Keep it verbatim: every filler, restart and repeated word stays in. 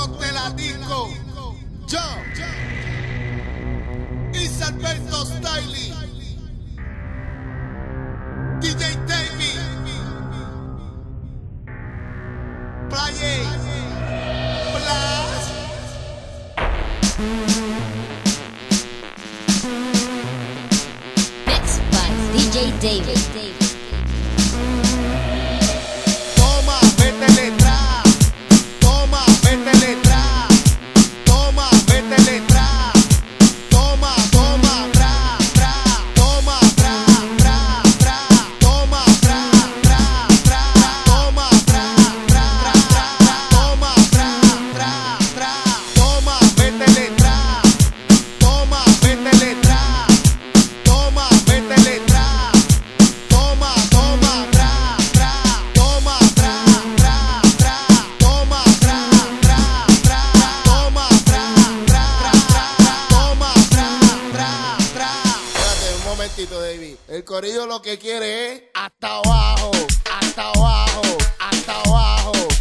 dueños de la disco. Yo, Isalberto Stiley, D J David, Playa, Blas. Mixed by D J David. Toma, vete letra. Toma, vete letra. Toma, vete letra. Toma, toma, tra, tra. Toma, tra, tra, tra. Toma, tra, tra, tra. Toma, tra, tra, tra. Toma, tra, tra, tra. Toma, vete letra. Toma, vete letra. Toma, vete letra. Toma, toma, tra, tra. Toma, tra, tra, tra. Toma, tra, tra, tra. Toma, tra, tra, tra. Toma, tra, tra, tra. Espérate un momentito, David. El corillo lo que quiere es hasta abajo, hasta abajo, hasta abajo.